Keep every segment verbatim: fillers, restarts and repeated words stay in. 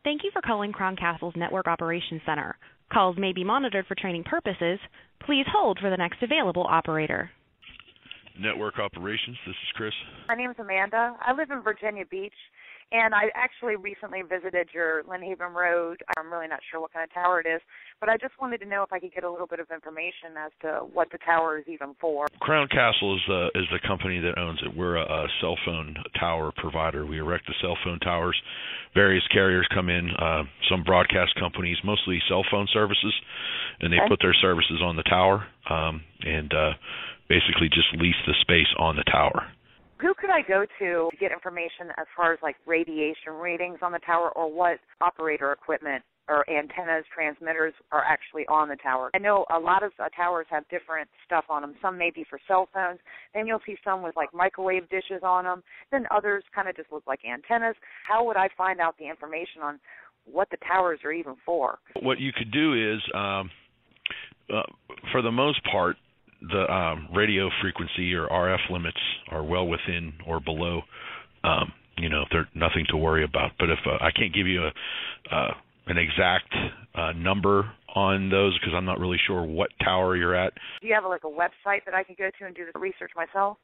Thank you for calling Crown Castle's Network Operations Center. Calls may be monitored for training purposes. Please hold for the next available operator. Network Operations, this is Chris. My name is Amanda. I live in Virginia Beach, and I actually recently visited your Lynn Haven Road. I'm really not sure what kind of tower it is, but I just wanted to know if I could get a little bit of information as to what the tower is even for. Crown Castle is the, is the company that owns it. We're a, a cell phone tower provider. We erect the cell phone towers. Various carriers come in, uh, some broadcast companies, mostly cell phone services, and they Okay. put their services on the tower um, and uh, basically just lease the space on the tower. Who could I go to to get information as far as like radiation readings on the tower, or what operator equipment or antennas, transmitters are actually on the tower? I know a lot of uh, towers have different stuff on them. Some may be for cell phones. Then you'll see some with like microwave dishes on them. Then others kind of just look like antennas. How would I find out the information on what the towers are even for? What you could do is, um, uh, for the most part, the um, radio frequency or R F limits are well within or below. Um, you know, they're nothing to worry about. But if uh, I can't give you a uh, an exact uh, number on those because I'm not really sure what tower you're at. Do you have like a website that I could go to and do the research myself?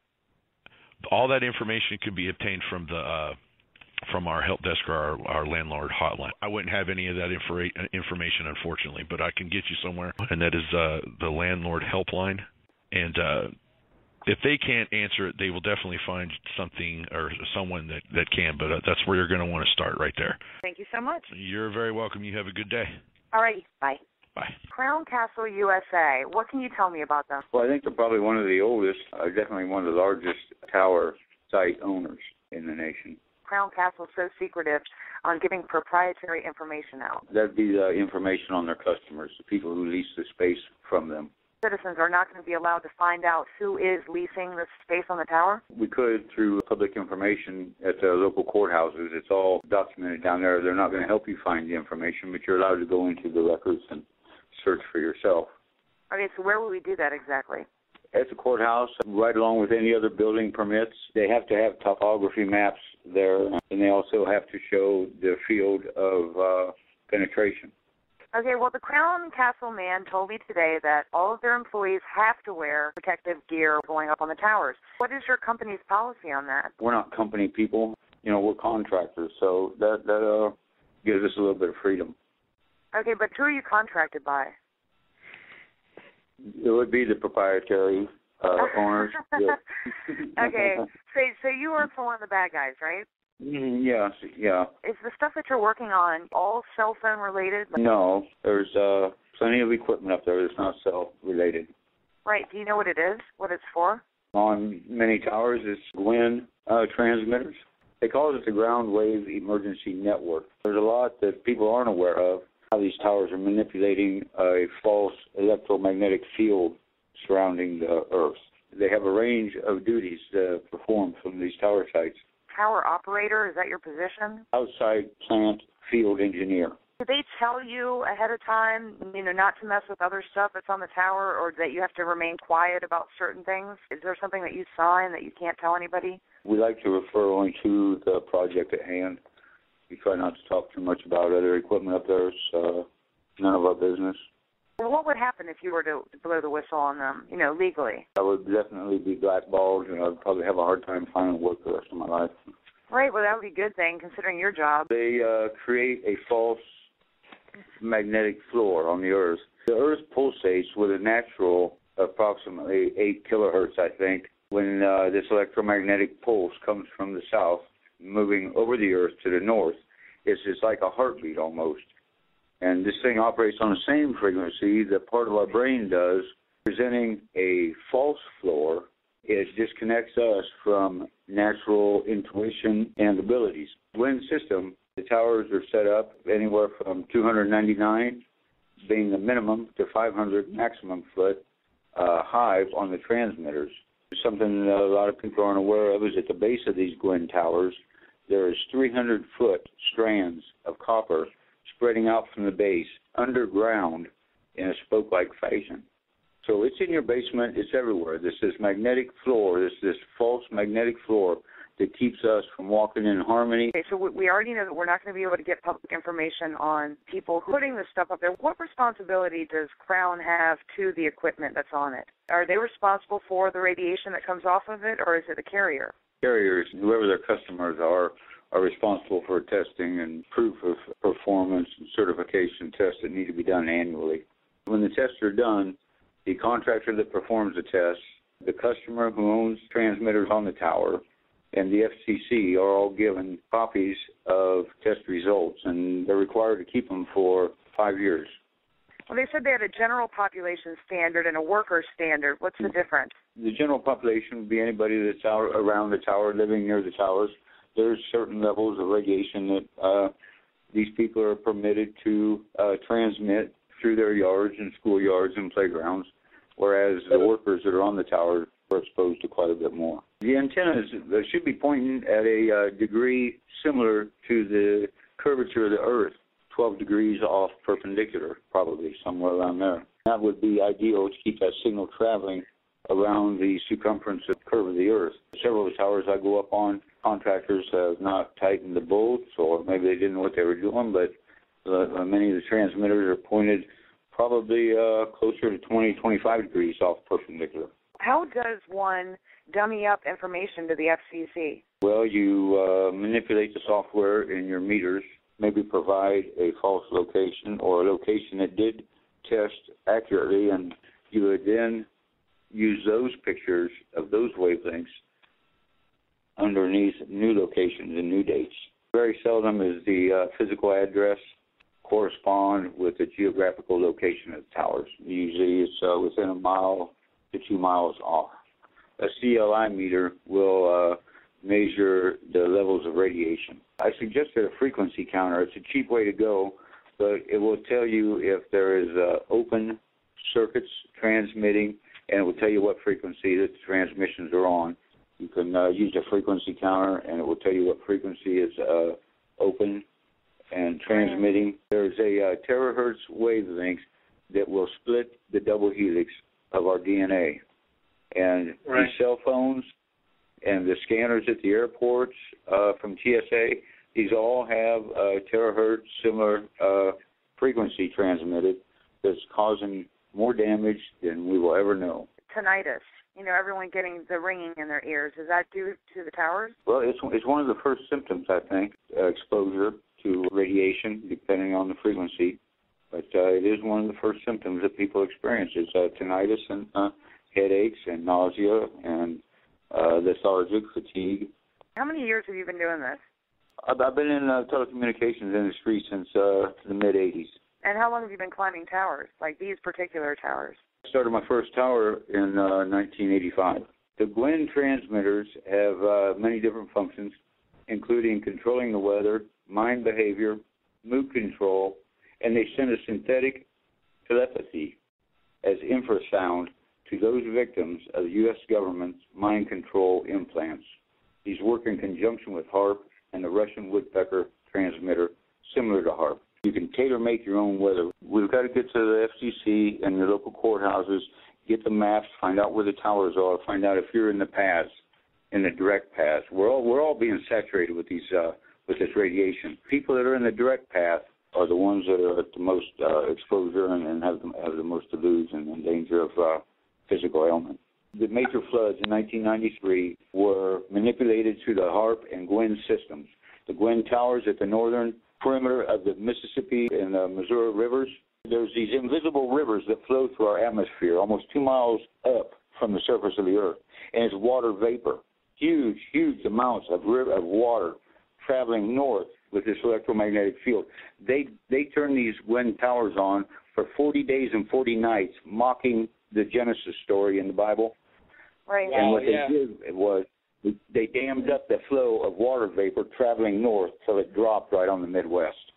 All that information could be obtained from the uh, from our help desk or our, our landlord hotline. I wouldn't have any of that infra- information, unfortunately, but I can get you somewhere, and that is uh, the landlord helpline. And uh, if they can't answer it, they will definitely find something or someone that, that can, but uh, that's where you're going to want to start right there. Thank you so much. You're very welcome. You have a good day. All right. Bye. Bye. Crown Castle U S A. What can you tell me about them? Well, I think they're probably one of the oldest, uh, definitely one of the largest tower site owners in the nation. Crown Castle is so secretive on giving proprietary information out. That'd be the information on their customers, the people who lease the space from them. Citizens are not going to be allowed to find out who is leasing the space on the tower? We could through public information at the local courthouses. It's all documented down there. They're not going to help you find the information, but you're allowed to go into the records and search for yourself. Okay, so where will we do that exactly? At the courthouse, right along with any other building permits. They have to have topography maps there, and they also have to show the field of uh, penetration. Okay, well, the Crown Castle man told me today that all of their employees have to wear protective gear going up on the towers. What is your company's policy on that? We're not company people. You know, we're contractors, so that, that uh, gives us a little bit of freedom. Okay, but who are you contracted by? It would be the proprietary uh, owners. Okay, so, so you work for one of the bad guys, right? Mm, yes, yeah. Is the stuff that you're working on all cell phone related? No, there's uh, plenty of equipment up there that's not cell related. Right. Do you know what it is? What it's for? On many towers, it's Gwin uh, transmitters. They call it the ground wave emergency network. There's a lot that people aren't aware of, how these towers are manipulating a false electromagnetic field surrounding the Earth. They have a range of duties to perform from these tower sites. Tower operator, is that your position? Outside plant field engineer. Do they tell you ahead of time, you know, not to mess with other stuff that's on the tower, or that you have to remain quiet about certain things? Is there something that you sign that you can't tell anybody? We like to refer only to the project at hand. We try not to talk too much about other equipment up there. It's uh, none of our business. Well, what would happen if you were to, to blow the whistle on them, you know, legally? I would definitely be blackballed, and I'd probably have a hard time finding work the rest of my life. Right, well, that would be a good thing, considering your job. They uh, create a false magnetic floor on the Earth. The Earth pulsates with a natural approximately eight kilohertz, I think, when uh, this electromagnetic pulse comes from the south, moving over the Earth to the north. It's just like a heartbeat almost. And this thing operates on the same frequency that part of our brain does. Presenting a false floor, it disconnects us from natural intuition and abilities. Wind system, the towers are set up anywhere from two hundred ninety-nine, being the minimum, to five hundred maximum foot uh, high on the transmitters. Something that a lot of people aren't aware of is at the base of these Gwin towers, there is three hundred foot strands of copper spreading out from the base underground in a spoke-like fashion. So it's in your basement, it's everywhere. This this magnetic floor, this this false magnetic floor that keeps us from walking in harmony. Okay, so we already know that we're not going to be able to get public information on people putting this stuff up there. What responsibility does Crown have to the equipment that's on it? Are they responsible for the radiation that comes off of it, or is it the carrier? Carriers, whoever their customers are, are responsible for testing and proof of performance and certification tests that need to be done annually. When the tests are done, the contractor that performs the tests, the customer who owns transmitters on the tower, and the F C C are all given copies of test results, and they're required to keep them for five years. Well, they said they had a general population standard and a worker standard. What's the difference? The general population would be anybody that's out around the tower, living near the towers. There's certain levels of radiation that uh, these people are permitted to uh, transmit through their yards and schoolyards and playgrounds, whereas the workers that are on the tower are exposed to quite a bit more. The antennas should be pointing at a uh, degree similar to the curvature of the Earth, twelve degrees off perpendicular, probably somewhere around there. That would be ideal to keep that signal traveling around the circumference of the curve of the Earth. Several of the towers I go up on, contractors have not tightened the bolts, or maybe they didn't know what they were doing, but uh, many of the transmitters are pointed probably uh, closer to twenty, twenty-five degrees off perpendicular. How does one dummy up information to the F C C? Well, you uh, manipulate the software in your meters, maybe provide a false location or a location that did test accurately, and you would then use those pictures of those wavelengths underneath new locations and new dates. Very seldom is the uh, physical address correspond with the geographical location of the towers. Usually it's uh, within a mile to two miles off. A C L I meter will uh, measure the levels of radiation. I suggested a frequency counter. It's a cheap way to go, but it will tell you if there is uh, open circuits transmitting, and it will tell you what frequency that the transmissions are on. You can uh, use a frequency counter, and it will tell you what frequency is uh, open and transmitting. There's a uh, terahertz wavelength that will split the double helix of our D N A. And right. These cell phones and the scanners at the airports uh, from T S A, these all have uh, terahertz similar uh, frequency transmitted that's causing more damage than we will ever know. Tinnitus. You know, everyone getting the ringing in their ears. Is that due to the towers? Well, it's it's one of the first symptoms, I think, uh, exposure to radiation, depending on the frequency. But uh, it is one of the first symptoms that people experience is uh, tinnitus and uh, headaches and nausea and uh, lethargic, fatigue. How many years have you been doing this? I've, I've been in the telecommunications industry since uh, the mid-eighties. And how long have you been climbing towers, like these particular towers? I started my first tower in uh, nineteen eighty-five. The Gwen transmitters have uh, many different functions, including controlling the weather, mind behavior, mood control, and they send a synthetic telepathy as infrasound to those victims of the U S government's mind control implants. These work in conjunction with HAARP and the Russian woodpecker transmitter, similar to HAARP. You can tailor-make your own weather. We've got to get to the F C C and your local courthouses, get the maps, find out where the towers are, find out if you're in the paths, in the direct paths. We're all we're all being saturated with these uh, with this radiation. People that are in the direct path are the ones that are at the most uh, exposure and, and have the, have the most to lose and in danger of uh, physical ailment. The major floods in nineteen ninety-three were manipulated through the HAARP and Gwen systems. The Gwen towers at the northern perimeter of the Mississippi and the Missouri rivers, there's these invisible rivers that flow through our atmosphere almost two miles up from the surface of the earth, and it's water vapor. Huge, huge amounts of, river, of water traveling north with this electromagnetic field. They they turn these Gwen towers on for forty days and forty nights, mocking the Genesis story in the Bible. Right. And what oh, yeah. they did was they dammed up the flow of water vapor traveling north till it dropped right on the Midwest.